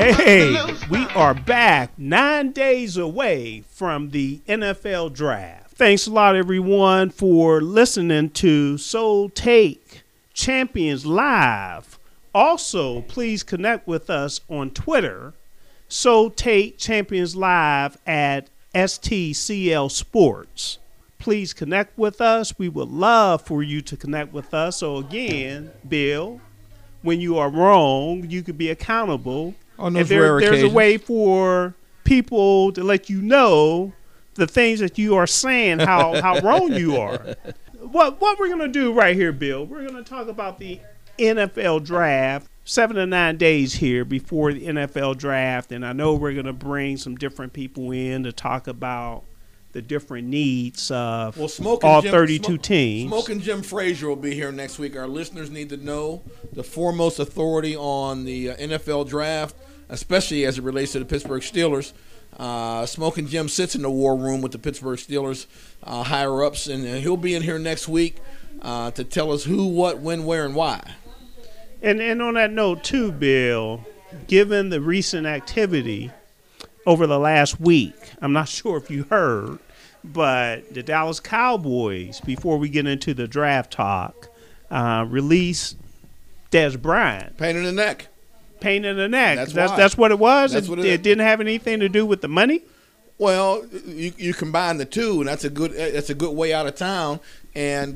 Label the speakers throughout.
Speaker 1: Hey, we are back 9 days away from the NFL draft. Thanks a lot, everyone, for listening to Soul Take Champions Live. Also, please connect with us on Twitter, Soul Take Champions Live at STCL Sports. Please connect with us. We would love for you to connect with us. So again, Bill, when you are wrong, you can be accountable.
Speaker 2: On those rare occasions.
Speaker 1: There's a way for people to let you know the things that you are saying, how wrong you are. What we're going to do right here, Bill, we're going to talk about the NFL draft. 7 to 9 days here before the NFL draft, and I know we're going to bring some different people in to talk about the different needs of all 32 teams.
Speaker 2: Smoke and Jim Frazier will be here next week. Our listeners need to know the foremost authority on the NFL draft, especially as it relates to the Pittsburgh Steelers. Smoke and Jim sits in the war room with the Pittsburgh Steelers higher-ups, and he'll be in here next week to tell us who, what, when, where, and why.
Speaker 1: And on that note, too, Bill, given the recent activity over the last week, I'm not sure if you heard, but the Dallas Cowboys, before we get into the draft talk, released Dez Bryant.
Speaker 2: Pain in the neck.
Speaker 1: Pain in the neck.
Speaker 2: That's
Speaker 1: what it was?
Speaker 2: That's what
Speaker 1: it didn't have anything to do with the money?
Speaker 2: Well, you combine the two, and that's a good way out of town. And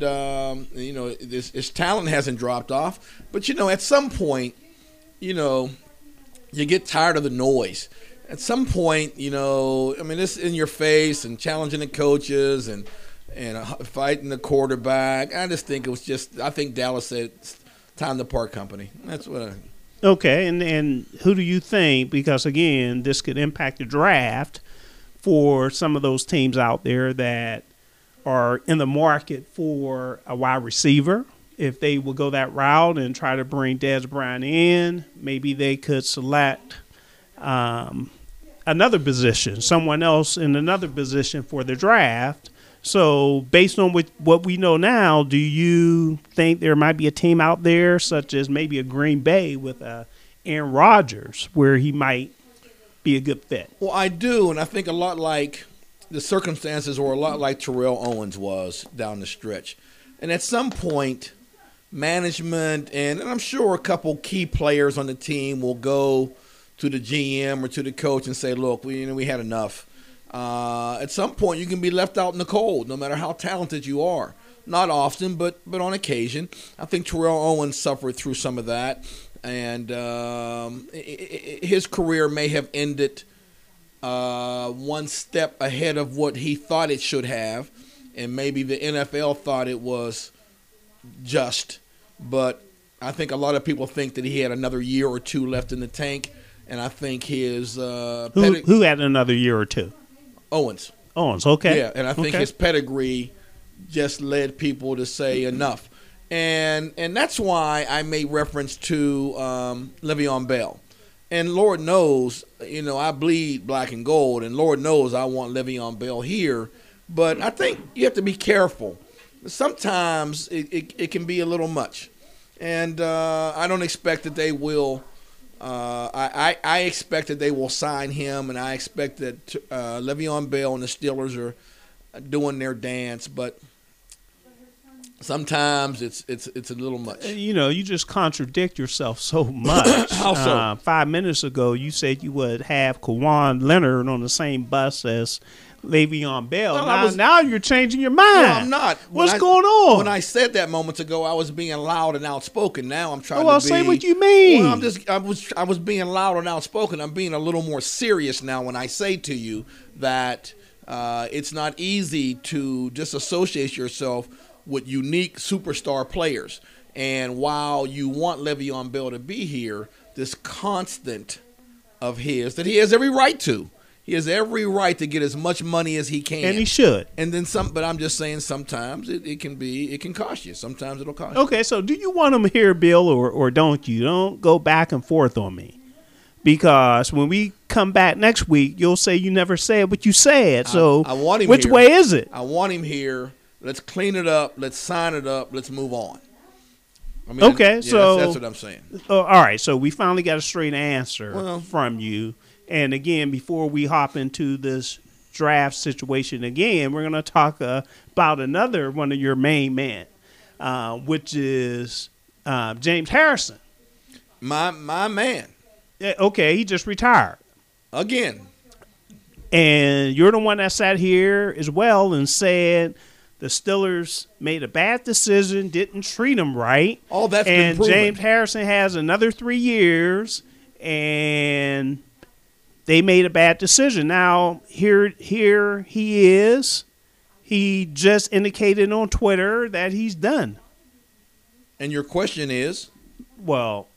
Speaker 2: his talent hasn't dropped off, but at some point, you get tired of the noise. At some point, this in your face and challenging the coaches and fighting the quarterback. I just think I think Dallas said it's time to part company. That's what.
Speaker 1: Okay, and who do you think? Because again, this could impact the draft for some of those teams out there that are in the market for a wide receiver. If they will go that route and try to bring Dez Bryant in, maybe they could select another position, someone else in another position for the draft. So based on what we know now, do you think there might be a team out there such as maybe a Green Bay with Aaron Rodgers where he might be a good fit?
Speaker 2: Well, I do, and I think a lot like the circumstances were a lot like Terrell Owens was down the stretch. And at some point, management and I'm sure a couple key players on the team will go to the GM or to the coach and say, look, we had enough. At some point, you can be left out in the cold, no matter how talented you are. Not often, but on occasion. I think Terrell Owens suffered through some of that. And his career may have ended one step ahead of what he thought it should have, and maybe the NFL thought it was just. But I think a lot of people think that he had another year or two left in the tank, and I think his
Speaker 1: who had another year or two?
Speaker 2: Owens,
Speaker 1: okay.
Speaker 2: Yeah, and I think his pedigree just led people to say enough, and that's why I made reference to Le'Veon Bell. And Lord knows, I bleed black and gold, and Lord knows I want Le'Veon Bell here. But I think you have to be careful. Sometimes it can be a little much. And I don't expect that they will I expect that they will sign him, and I expect that Le'Veon Bell and the Steelers are doing their dance. But sometimes it's a little much.
Speaker 1: You just contradict yourself so much.
Speaker 2: How so?
Speaker 1: 5 minutes ago, you said you would have Kawhi Leonard on the same bus as Le'Veon Bell.
Speaker 2: Well,
Speaker 1: now you're changing your mind.
Speaker 2: No, I'm not.
Speaker 1: What's going on?
Speaker 2: When I said that moments ago, I was being loud and outspoken. Now I'm trying to be.
Speaker 1: Well, say what you mean.
Speaker 2: Well, I was being loud and outspoken. I'm being a little more serious now when I say to you that it's not easy to disassociate yourself with unique superstar players. And while you want Le'Veon Bell to be here, this constant of his that he has every right to. He has every right to get as much money as he can.
Speaker 1: And he should.
Speaker 2: And then some, but I'm just saying sometimes it can cost you. Sometimes it'll cost you.
Speaker 1: Okay, so do you want him here, Bill, or don't you? Don't go back and forth on me. Because when we come back next week, you'll say you never said what you said. So
Speaker 2: I want him
Speaker 1: which
Speaker 2: here.
Speaker 1: way is it?
Speaker 2: I want him here. Let's clean it up. Let's sign it up. Let's move on. I mean,
Speaker 1: Okay,
Speaker 2: yeah,
Speaker 1: so
Speaker 2: that's what I'm saying.
Speaker 1: all right, so we finally got a straight answer
Speaker 2: Well-
Speaker 1: from you. And again, before we hop into this draft situation again, we're going to talk about another one of your main men, which is James Harrison.
Speaker 2: My man.
Speaker 1: Okay, he just retired.
Speaker 2: Again.
Speaker 1: And you're the one that sat here as well and said the Steelers made a bad decision, didn't treat him right.
Speaker 2: All that's been
Speaker 1: and
Speaker 2: proven.
Speaker 1: James Harrison has another 3 years, and they made a bad decision. Now, here he is. He just indicated on Twitter that he's done.
Speaker 2: And your question is?
Speaker 1: Well,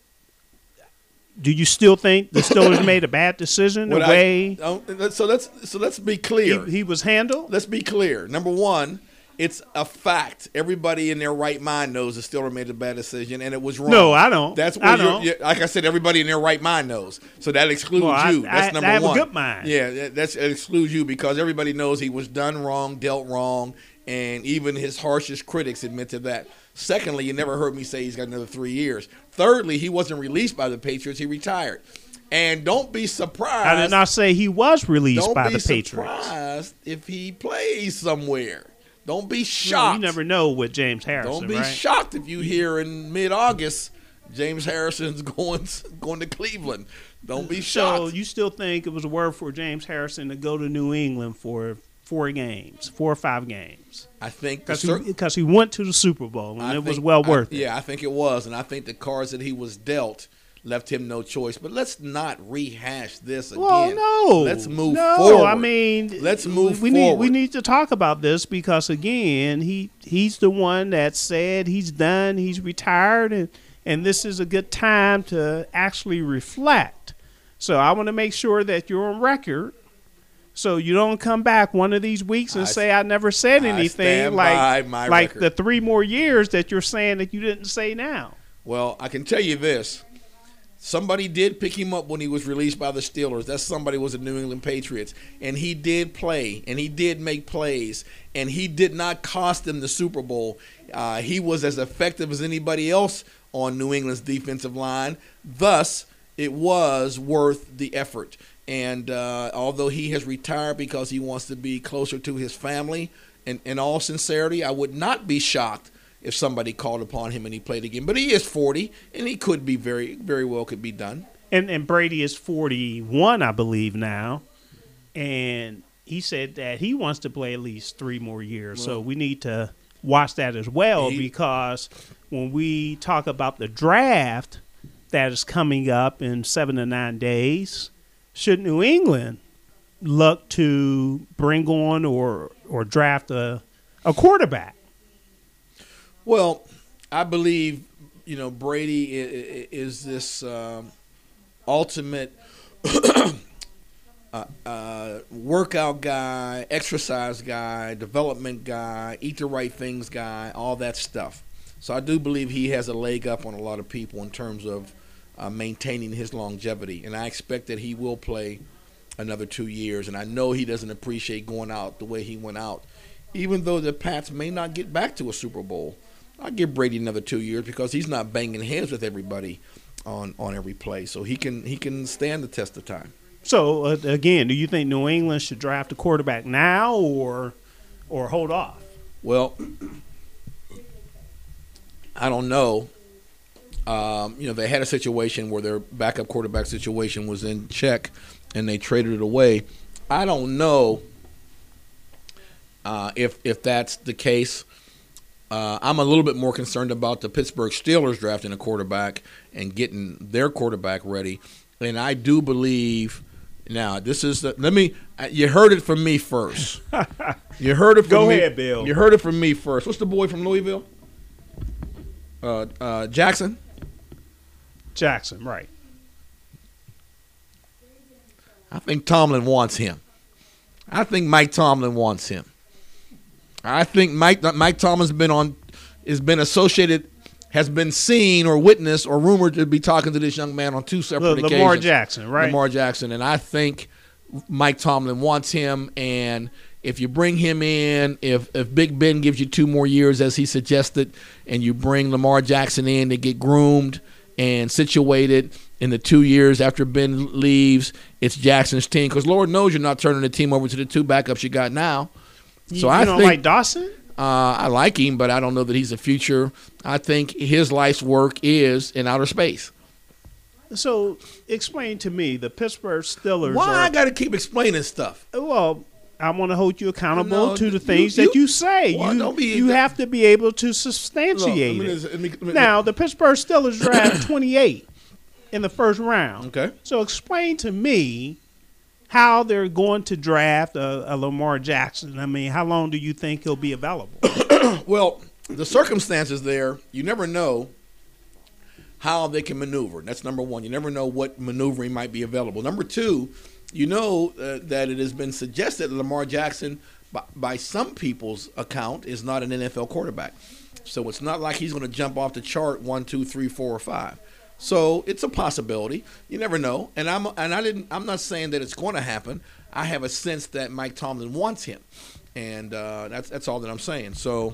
Speaker 1: do you still think the Steelers made a bad decision the way
Speaker 2: So let's be clear.
Speaker 1: he was handled?
Speaker 2: Let's be clear. Number one, it's a fact. Everybody in their right mind knows the Steelers made a bad decision, and it was wrong.
Speaker 1: No, I don't.
Speaker 2: That's
Speaker 1: I
Speaker 2: what
Speaker 1: don't.
Speaker 2: like I said, everybody in their right mind knows. So that excludes
Speaker 1: Well,
Speaker 2: you. That's number
Speaker 1: I have
Speaker 2: one.
Speaker 1: a good mind.
Speaker 2: Yeah, that excludes you because everybody knows he was done wrong, dealt wrong, and even his harshest critics admit to that. Secondly, you never heard me say he's got another 3 years. Thirdly, he wasn't released by the Patriots. He retired. And don't be surprised.
Speaker 1: I did not say he was released
Speaker 2: Don't
Speaker 1: by
Speaker 2: be
Speaker 1: the Patriots.
Speaker 2: surprised if he plays somewhere. Don't be
Speaker 1: No,
Speaker 2: shocked.
Speaker 1: you never know with James Harrison,
Speaker 2: Don't be
Speaker 1: right?
Speaker 2: shocked if you hear in mid-August James Harrison's going to Cleveland. Don't be
Speaker 1: So
Speaker 2: shocked.
Speaker 1: you still think it was a word for James Harrison to go to New England for 4 or 5 games?
Speaker 2: I think
Speaker 1: Because he went to the Super Bowl, and it was well worth it.
Speaker 2: Yeah, I think it was. And I think the cards that he was dealt left him no choice. But let's not rehash this again.
Speaker 1: Well, no.
Speaker 2: Let's move
Speaker 1: no,
Speaker 2: forward.
Speaker 1: I mean,
Speaker 2: Let's move
Speaker 1: we
Speaker 2: forward.
Speaker 1: We need to talk about this because, again, he's the one that said he's done, he's retired, and this is a good time to actually reflect. So I want to make sure that you're on record so you don't come back one of these weeks and say I never said anything
Speaker 2: stand by my
Speaker 1: like
Speaker 2: record.
Speaker 1: the 3 more years that you're saying that you didn't say now.
Speaker 2: Well, I can tell you this. Somebody did pick him up when he was released by the Steelers. That somebody was the New England Patriots. And he did play, and he did make plays, and he did not cost them the Super Bowl. He was as effective as anybody else on New England's defensive line. Thus, it was worth the effort. And although he has retired because he wants to be closer to his family, in all sincerity, I would not be shocked if somebody called upon him and he played again. But he is 40, and he could be very, very well could be done.
Speaker 1: And Brady is 41, I believe, now. And he said that he wants to play at least 3 more years. So we need to watch that as well because when we talk about the draft that is coming up in 7 to 9 days, should New England look to bring on or draft a quarterback?
Speaker 2: Well, I believe, Brady is this ultimate workout guy, exercise guy, development guy, eat the right things guy, all that stuff. So I do believe he has a leg up on a lot of people in terms of maintaining his longevity. And I expect that he will play another 2 years. And I know he doesn't appreciate going out the way he went out. Even though the Pats may not get back to a Super Bowl, I'll give Brady another 2 years because he's not banging heads with everybody on every play. So he can stand the test of time.
Speaker 1: So, again, do you think New England should draft a quarterback now or hold off?
Speaker 2: Well, I don't know. They had a situation where their backup quarterback situation was in check, and they traded it away. I don't know if that's the case. I'm a little bit more concerned about the Pittsburgh Steelers drafting a quarterback and getting their quarterback ready. And I do believe now this is you heard it from me first. You heard it from
Speaker 1: Go
Speaker 2: me.
Speaker 1: ahead, Bill.
Speaker 2: You heard it from me first. What's the boy from Louisville? Jackson.
Speaker 1: Jackson, right.
Speaker 2: I think Tomlin wants him. I think Mike Tomlin wants him. I think Mike Tomlin's has been associated, has been seen or witnessed or rumored to be talking to this young man on 2 separate occasions.
Speaker 1: Lamar Jackson, right?
Speaker 2: Lamar Jackson, and I think Mike Tomlin wants him. And if you bring him in, if Big Ben gives you 2 more years as he suggested, and you bring Lamar Jackson in to get groomed and situated in the 2 years after Ben leaves, it's Jackson's team. Because Lord knows you're not turning the team over to the 2 backups you got now.
Speaker 1: So I don't like Dawson?
Speaker 2: I like him, but I don't know that he's a future. I think his life's work is in outer space.
Speaker 1: So explain to me, the Pittsburgh Steelers.
Speaker 2: Why I got to keep explaining stuff?
Speaker 1: Well, I want to hold you accountable to the things that you say.
Speaker 2: Well,
Speaker 1: you have to be able to substantiate it. Now, the Pittsburgh Steelers draft 28 in the first round.
Speaker 2: Okay.
Speaker 1: So explain to me how they're going to draft a Lamar Jackson. I mean, how long do you think he'll be available?
Speaker 2: Well, the circumstances there, you never know how they can maneuver. That's number one. You never know what maneuvering might be available. Number two, you know that it has been suggested that Lamar Jackson, by some people's account, is not an NFL quarterback. So it's not like he's going to jump off the chart 1, 2, 3, 4, or 5. So it's a possibility. You never know. And I'm not saying that it's going to happen. I have a sense that Mike Tomlin wants him, and that's all that I'm saying. So,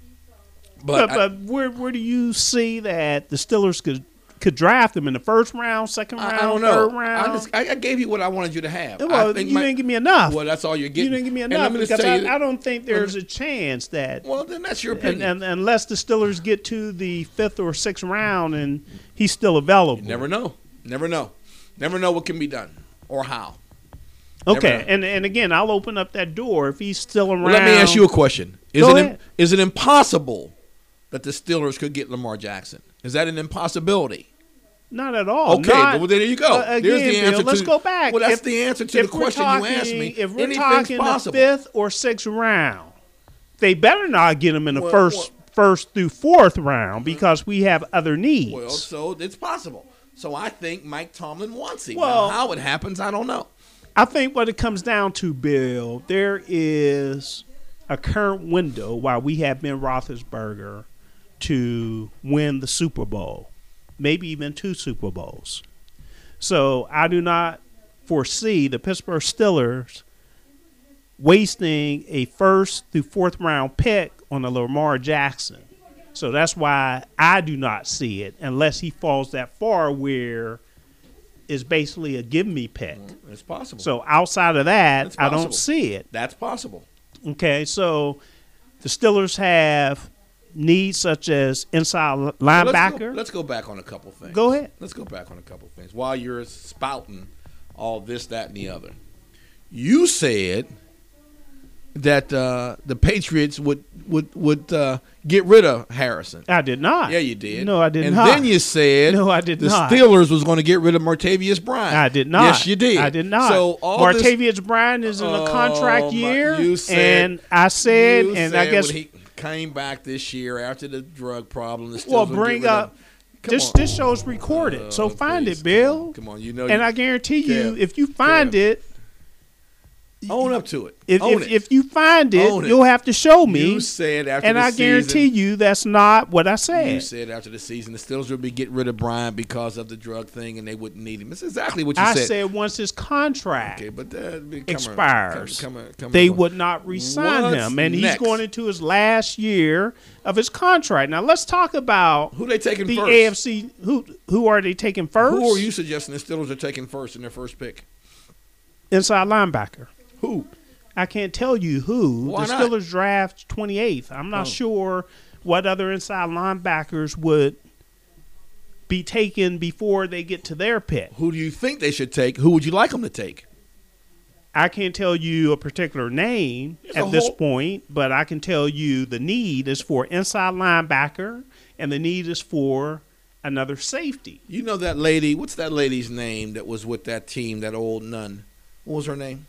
Speaker 2: but
Speaker 1: where do you see that the Steelers could draft him in the first round, second round,
Speaker 2: I don't know.
Speaker 1: third round?
Speaker 2: I gave you what I wanted you to have.
Speaker 1: Well, you didn't give me enough.
Speaker 2: Well, that's all you're getting.
Speaker 1: You didn't give me enough because I don't think there's a chance that.
Speaker 2: Well, then that's your opinion.
Speaker 1: And unless the Steelers get to the 5th or 6th round and he's still available.
Speaker 2: You never know. Never know what can be done or how.
Speaker 1: Okay, and again, I'll open up that door if he's still around.
Speaker 2: Well, let me ask you a question.
Speaker 1: Go ahead.
Speaker 2: Is it impossible that the Steelers could get Lamar Jackson? Is that an impossibility?
Speaker 1: Not at all.
Speaker 2: Okay, well, there you go.
Speaker 1: Again,
Speaker 2: there's the answer.
Speaker 1: Let's go back.
Speaker 2: Well, that's the answer to the question you asked me.
Speaker 1: If we're talking the 5th or 6th round, they better not get him in the first through 4th round because we have other needs.
Speaker 2: Well, so it's possible. So I think Mike Tomlin wants him.
Speaker 1: Well,
Speaker 2: now, how it happens, I don't know.
Speaker 1: I think what it comes down to, Bill, there is a current window while we have Ben Roethlisberger to win the Super Bowl, maybe even 2 Super Bowls. So I do not foresee the Pittsburgh Steelers wasting a 1st through 4th round pick on a Lamar Jackson. So that's why I do not see it unless he falls that far where it's basically a give me pick.
Speaker 2: It's possible.
Speaker 1: So outside of that, I don't see it.
Speaker 2: That's possible.
Speaker 1: Okay, so the Steelers have needs such as inside linebacker.
Speaker 2: Let's go back on a couple things.
Speaker 1: Go ahead.
Speaker 2: Let's go back on a couple things. While you're spouting all this, that, and the other, you said that the Patriots would get rid of Harrison.
Speaker 1: I did not.
Speaker 2: Yeah, you did.
Speaker 1: No, I did not.
Speaker 2: And then you said
Speaker 1: no, I did not.
Speaker 2: The Steelers was going to get rid of Martavius Bryant.
Speaker 1: I did not.
Speaker 2: Yes, you did.
Speaker 1: I did not.
Speaker 2: So
Speaker 1: Martavius Bryant is in a contract year, and I said, and I guess
Speaker 2: when he came back this year after the drug problem, the Steelers
Speaker 1: bring up. This show's recorded, so find it, Bill.
Speaker 2: Come on, you know.
Speaker 1: And I guarantee you, if you find it.
Speaker 2: Own up to it.
Speaker 1: If you find it, you'll have to show me.
Speaker 2: You said after
Speaker 1: and
Speaker 2: the
Speaker 1: I
Speaker 2: season.
Speaker 1: guarantee you that's not what I said.
Speaker 2: You said after the season the Steelers would be getting rid of Bryant because of the drug thing and they wouldn't need him. That's exactly what you said.
Speaker 1: I said once his contract expires,
Speaker 2: come
Speaker 1: they would not re-sign him. And he's going into his last year of his contract. Now let's talk about
Speaker 2: who they taking
Speaker 1: the
Speaker 2: first.
Speaker 1: AFC. Who are they taking first?
Speaker 2: Who are you suggesting the Steelers are taking first in their first pick?
Speaker 1: Inside linebacker.
Speaker 2: Who?
Speaker 1: I can't tell you who.
Speaker 2: Why
Speaker 1: the
Speaker 2: not?
Speaker 1: Steelers draft 28th. I'm not sure what other inside linebackers would be taken before they get to their pick.
Speaker 2: Who do you think they should take? Who would you like them to take?
Speaker 1: I can't tell you a particular name at this point, but I can tell you the need is for inside linebacker and the need is for another safety.
Speaker 2: You know that lady, what's that lady's name that was with that team, that old nun? What was her name?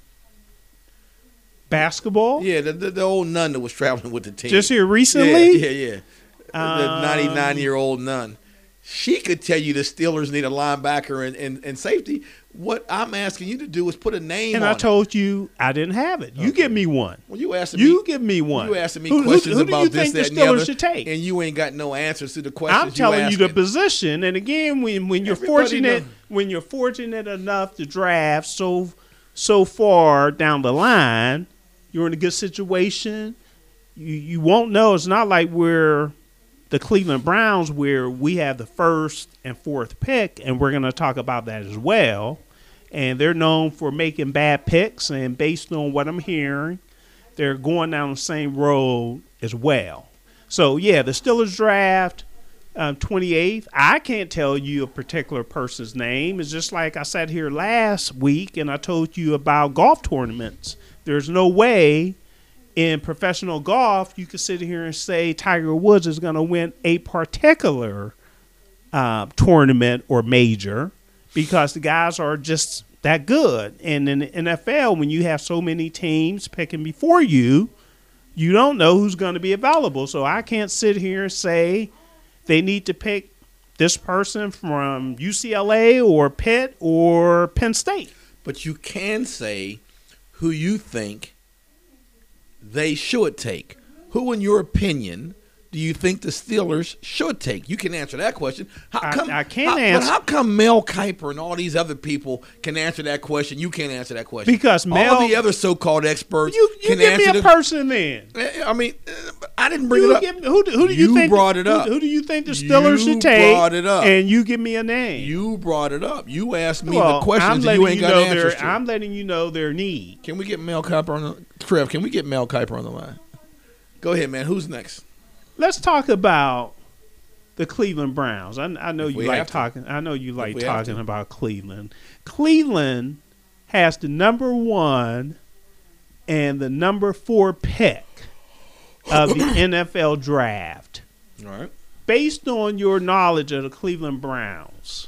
Speaker 1: Basketball?
Speaker 2: Yeah, the old nun that was traveling with the team.
Speaker 1: Just here recently?
Speaker 2: Yeah. The 99-year-old nun. She could tell you the Steelers need a linebacker and safety. What I'm asking you to do is put a name on it.
Speaker 1: And I told you I didn't have it. You give me one.
Speaker 2: Well, you asked me.
Speaker 1: You give me one.
Speaker 2: You asking me questions
Speaker 1: who
Speaker 2: about this, that, and the other.
Speaker 1: Should take?
Speaker 2: And you ain't got no answers to the questions
Speaker 1: I'm telling you the
Speaker 2: asking.
Speaker 1: position. And again, when you're fortunate enough to draft so far down the line, you're in a good situation. You won't know. It's not like we're the Cleveland Browns where we have the first and fourth pick, and we're going to talk about that as well. And they're known for making bad picks, and based on what I'm hearing, they're going down the same road as well. So, yeah, the Steelers draft 28th. I can't tell you a particular person's name. It's just like I sat here last week and I told you about golf tournaments. There's no way in professional golf you could sit here and say Tiger Woods is going to win a particular tournament or major because the guys are just that good. And in the NFL, when you have so many teams picking before you, you don't know who's going to be available. So I can't sit here and say they need to pick this person from UCLA or Pitt or Penn State.
Speaker 2: But you can say who you think they should take. Who, in your opinion, do you think the Steelers should take? You can answer that question.
Speaker 1: I can't answer.
Speaker 2: But how come Mel Kiper and all these other people can answer that question? You can't answer that question.
Speaker 1: Because Mel,
Speaker 2: all the other so-called experts
Speaker 1: you
Speaker 2: can
Speaker 1: give
Speaker 2: answer
Speaker 1: me a person then.
Speaker 2: I mean, I didn't bring it up.
Speaker 1: Who do you think
Speaker 2: brought it up?
Speaker 1: Who do you think the Steelers should take?
Speaker 2: You brought it up.
Speaker 1: And you give me a name.
Speaker 2: You brought it up. You asked me the questions and you ain't got answers to.
Speaker 1: I'm letting you know their need.
Speaker 2: Can we get Mel Kiper on the Trev? Can we get Mel Kiper on the line? Go ahead, man. Who's next?
Speaker 1: Let's talk about the Cleveland Browns. I know you like talking. I know you like talking about Cleveland. Cleveland has the number 1 and the number 4 pick of the NFL draft.
Speaker 2: All right.
Speaker 1: Based on your knowledge of the Cleveland Browns,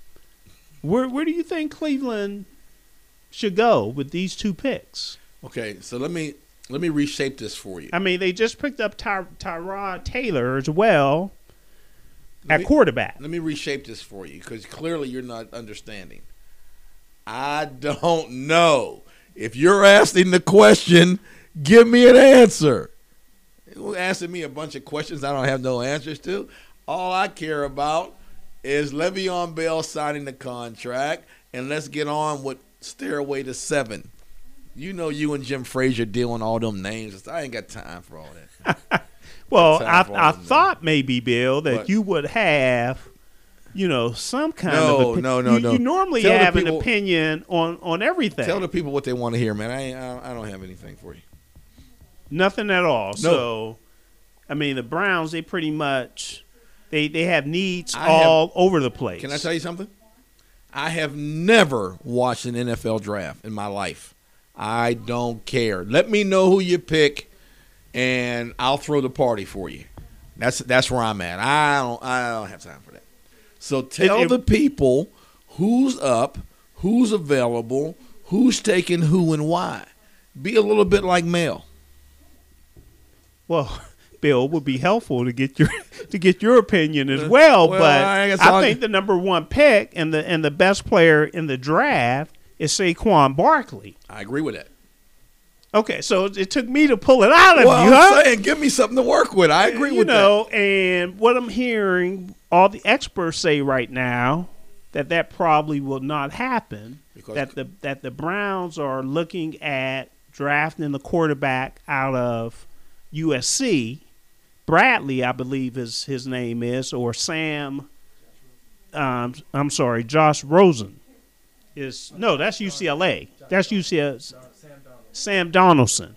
Speaker 1: where do you think Cleveland should go with these 2 picks?
Speaker 2: Okay, so let me reshape this for you.
Speaker 1: I mean, they just picked up Tyrod Taylor as well at quarterback.
Speaker 2: Let me reshape this for you because clearly you're not understanding. I don't know. If you're asking the question, give me an answer. You're asking me a bunch of questions I don't have no answers to. All I care about is Le'Veon Bell signing the contract, and let's get on with Stairway to 7. You know you and Jim Frazier dealing all them names. I ain't got time for all that.
Speaker 1: Well, I thought maybe, Bill, that you would have, some kind of opinion. No. You normally have an opinion on everything.
Speaker 2: Tell the people what they want to hear, man. I don't have anything for you.
Speaker 1: Nothing at all.
Speaker 2: No.
Speaker 1: So, I mean, the Browns, they pretty much, they have needs all over the place.
Speaker 2: Can I tell you something? I have never watched an NFL draft in my life. I don't care. Let me know who you pick, and I'll throw the party for you. That's where I'm at. I don't have time for that. So tell the people who's up, who's available, who's taking who, and why. Be a little bit like Mel.
Speaker 1: Well, Bill, it would be helpful to get your opinion as well. But I think the number 1 pick and the best player in the draft is Saquon Barkley.
Speaker 2: I agree with that.
Speaker 1: Okay, so it took me to pull it out of
Speaker 2: you,
Speaker 1: huh?
Speaker 2: I'm saying, give me something to work with. I agree with that.
Speaker 1: And what I'm hearing, all the experts say right now that probably will not happen. Because that the Browns are looking at drafting the quarterback out of USC. Bradley, I believe his name is, or Josh Rosen. That's UCLA. That's UCLA. Sam Donaldson.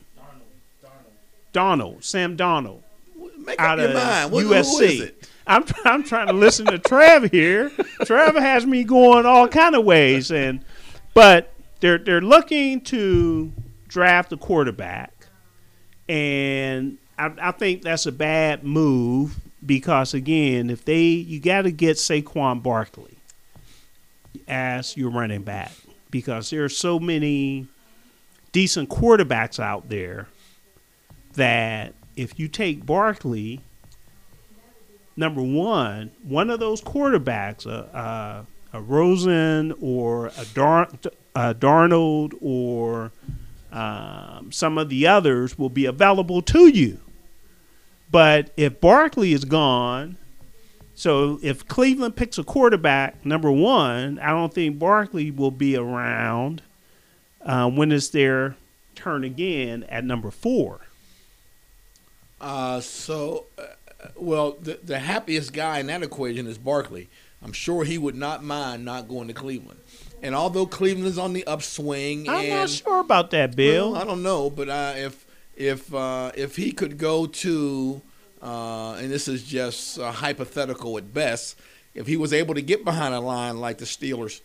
Speaker 1: Sam Donald.
Speaker 2: Make up your mind.
Speaker 1: USC.
Speaker 2: Who is it?
Speaker 1: I'm trying to listen to Trev here. Trev has me going all kind of ways, but they're looking to draft a quarterback, and I think that's a bad move because again, you got to get Saquon Barkley as your running back because there are so many decent quarterbacks out there that if you take Barkley, number one of those quarterbacks, a Rosen or a Darnold or some of the others will be available to you. But if Barkley is gone, so if Cleveland picks a quarterback, number one, I don't think Barkley will be around when it's their turn again at number 4?
Speaker 2: Well, the happiest guy in that equation is Barkley. I'm sure he would not mind not going to Cleveland. And although Cleveland is on the upswing,
Speaker 1: I'm not sure about that, Bill.
Speaker 2: Well, I don't know, but if he could go to, and this is just hypothetical at best, if he was able to get behind a line like the Steelers,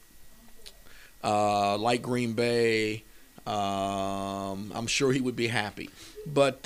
Speaker 2: like Green Bay, I'm sure he would be happy. But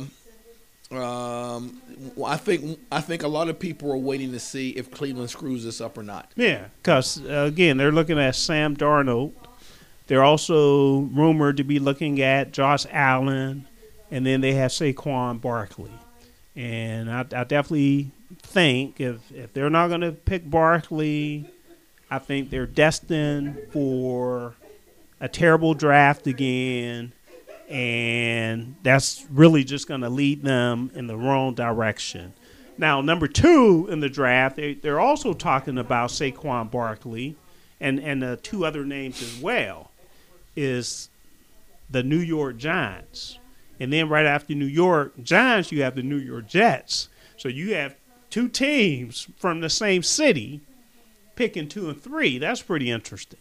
Speaker 2: I think a lot of people are waiting to see if Cleveland screws this up or not.
Speaker 1: Yeah, because, again, they're looking at Sam Darnold. They're also rumored to be looking at Josh Allen, and then they have Saquon Barkley. And I definitely think if they're not going to pick Barkley, I think they're destined for a terrible draft again, and that's really just going to lead them in the wrong direction. Now, number 2 in the draft, they're also talking about Saquon Barkley, and 2 other names as well, is the New York Giants. And then right after New York Giants, you have the New York Jets. So you have 2 teams from the same city picking 2 and 3. That's pretty interesting.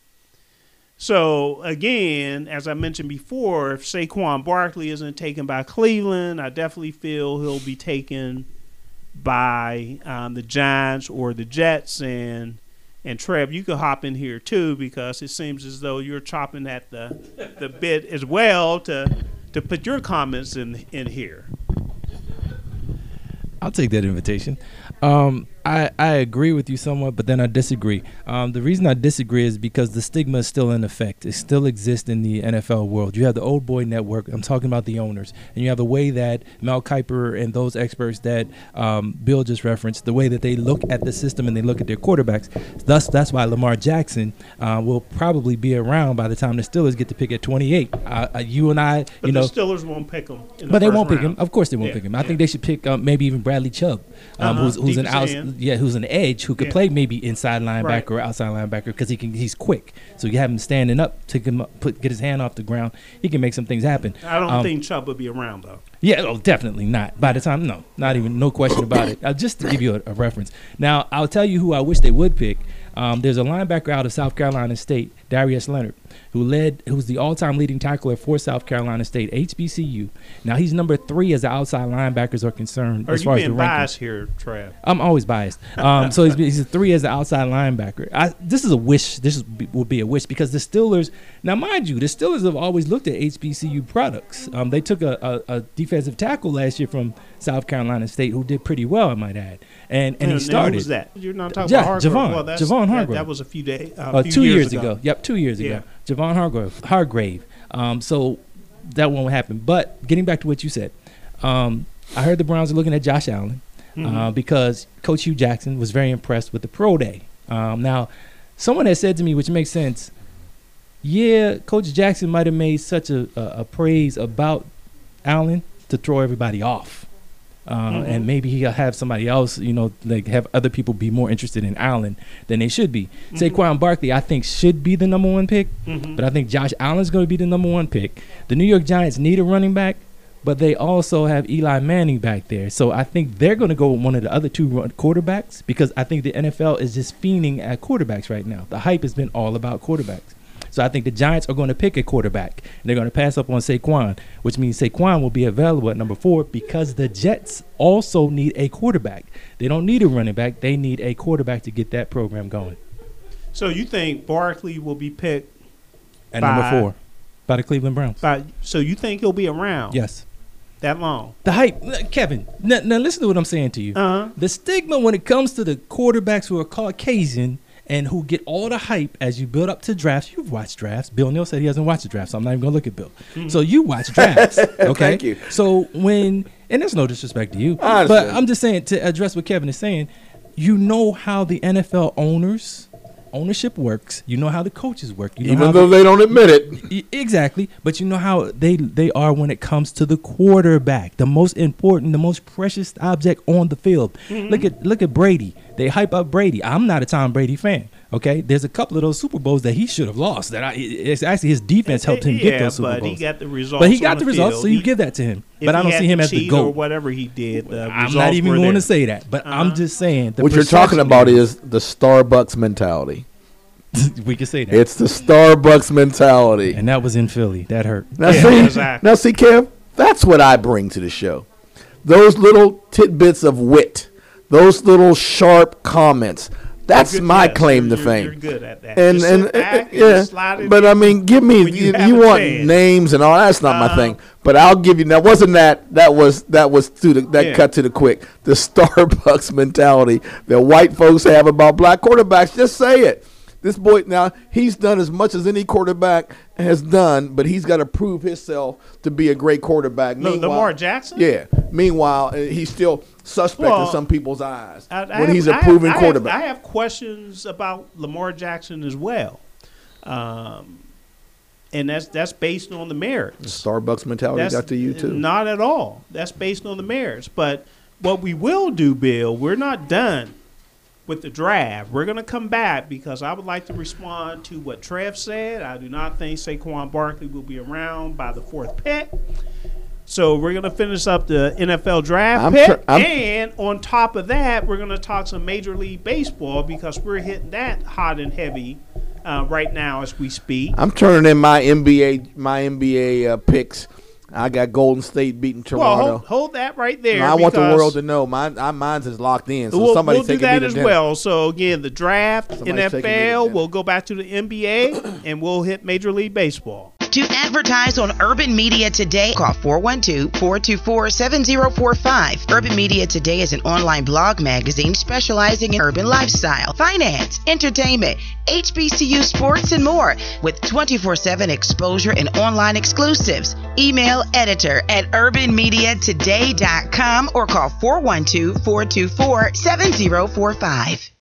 Speaker 1: So, again, as I mentioned before, if Saquon Barkley isn't taken by Cleveland, I definitely feel he'll be taken by the Giants or the Jets. And Trev, you could hop in here too, because it seems as though you're chopping at the bit as well to put your comments in here.
Speaker 3: I'll take that invitation. I agree with you somewhat, but then I disagree. The reason I disagree is because the stigma is still in effect. It still exists in the NFL world. You have the Old Boy Network. I'm talking about the owners. And you have the way that Mel Kiper and those experts that Bill just referenced, the way that they look at the system and they look at their quarterbacks. That's why Lamar Jackson will probably be around by the time the Steelers get to pick at 28. You and I,
Speaker 1: but the Steelers won't pick him.
Speaker 3: But they won't pick him. Of course they won't pick him. I think they should pick maybe even Bradley Chubb, who's an who's an edge who could play maybe inside linebacker or outside linebacker because he's quick. So you have him standing up, get his hand off the ground. He can make some things happen.
Speaker 1: I don't think Chubb will be around though.
Speaker 3: Yeah, definitely not. By the time, no question about it. Just to give you a reference. Now, I'll tell you who I wish they would pick. There's a linebacker out of South Carolina State, Darius Leonard, who's the all-time leading tackler for South Carolina State, HBCU. Now, he's number 3 as the outside linebackers are concerned. As far as the rankings. Are you being
Speaker 1: biased here, Trev?
Speaker 3: I'm always biased. So he's a 3 as the outside linebacker. This is a wish. This would be a wish because the Steelers, now mind you, the Steelers have always looked at HBCU products. They took a defensive tackle last year from South Carolina State who did pretty well, I might add. And he started.
Speaker 1: Who was that? You're not talking about Hargrave.
Speaker 3: Javon Hargrave.
Speaker 1: That was a few days.
Speaker 3: 2 years ago. Yep, 2 years ago. Javon Hargrave. So that won't happen. But getting back to what you said, I heard the Browns are looking at Josh Allen because Coach Hugh Jackson was very impressed with the pro day. Now, someone has said to me, which makes sense, Coach Jackson might have made such a praise about Allen to throw everybody off. And maybe he'll have somebody else, have other people be more interested in Allen than they should be. Saquon Barkley, I think, should be the number 1 pick, but I think Josh Allen's going to be the number 1 pick. The New York Giants need a running back, but they also have Eli Manning back there. So I think they're going to go with one of the other 2 quarterbacks because I think the NFL is just fiending at quarterbacks right now. The hype has been all about quarterbacks. So I think the Giants are going to pick a quarterback. And they're going to pass up on Saquon, which means Saquon will be available at number 4 because the Jets also need a quarterback. They don't need a running back. They need a quarterback to get that program going.
Speaker 1: So you think Barkley will be picked
Speaker 3: at number 4 by the Cleveland Browns?
Speaker 1: So you think he'll be around?
Speaker 3: Yes.
Speaker 1: That long?
Speaker 3: The hype. Kevin, now listen to what I'm saying to you. The stigma when it comes to the quarterbacks who are Caucasian and who get all the hype as you build up to drafts. You've watched drafts. Bill Neal said he hasn't watched the drafts, so I'm not even going to look at Bill. So you watch drafts, okay?
Speaker 2: Thank you.
Speaker 3: So and there's no disrespect to you, but I'm just saying to address what Kevin is saying, you know how the NFL ownership works. You know how the coaches work.
Speaker 2: Even though they don't admit it.
Speaker 3: Exactly. But you know how they are when it comes to the quarterback, the most important, the most precious object on the field. Look at Brady. They hype up Brady. I'm not a Tom Brady fan. Okay, there's a couple of those Super Bowls that he should have lost. It's actually his defense helped him get those Super Bowls.
Speaker 1: But he got the results.
Speaker 3: But he got the results, so you give that to him. But I don't see him as the GOAT
Speaker 1: or whatever he did.
Speaker 3: I'm not even going to say that. But I'm just saying.
Speaker 2: What you're talking about is the Starbucks mentality.
Speaker 3: We can say that.
Speaker 2: It's the Starbucks mentality.
Speaker 3: And that was in Philly. That hurt.
Speaker 2: Now, see, Kev, that's what I bring to the show. Those little tidbits of wit, those little sharp comments. That's my claim to fame.
Speaker 1: You're good at that.
Speaker 2: But I mean, give me you want names and all. That's not my thing. But I'll give you. Now, wasn't that was cut to the quick? The Starbucks mentality that white folks have about black quarterbacks. Just say it. This boy, now, he's done as much as any quarterback has done, but he's got to prove himself to be a great quarterback.
Speaker 1: No, Lamar Jackson?
Speaker 2: Yeah. Meanwhile, he's still suspect in some people's eyes he's a proven quarterback.
Speaker 1: I have questions about Lamar Jackson as well. And that's based on the merits.
Speaker 2: The Starbucks mentality got to you, too.
Speaker 1: Not at all. That's based on the merits. But what we will do, Bill, we're not done with the draft. We're going to come back because I would like to respond to what Trev said. I do not think Saquon Barkley will be around by the 4th pick. So we're going to finish up the NFL draft pick. And on top of that, we're going to talk some Major League Baseball because we're hitting that hot and heavy right now as we speak.
Speaker 2: I'm turning in my NBA picks. I got Golden State beating Toronto.
Speaker 1: Well, hold that right there.
Speaker 2: I want the world to know. Mine's is locked in. So
Speaker 1: we'll do that as well. So, again, the draft, NFL, we'll go back to the NBA, and we'll hit Major League Baseball.
Speaker 4: To advertise on Urban Media Today, call 412-424-7045. Urban Media Today is an online blog magazine specializing in urban lifestyle, finance, entertainment, HBCU sports, and more, with 24/7 exposure and online exclusives. Email editor@urbanmediatoday.com or call 412-424-7045.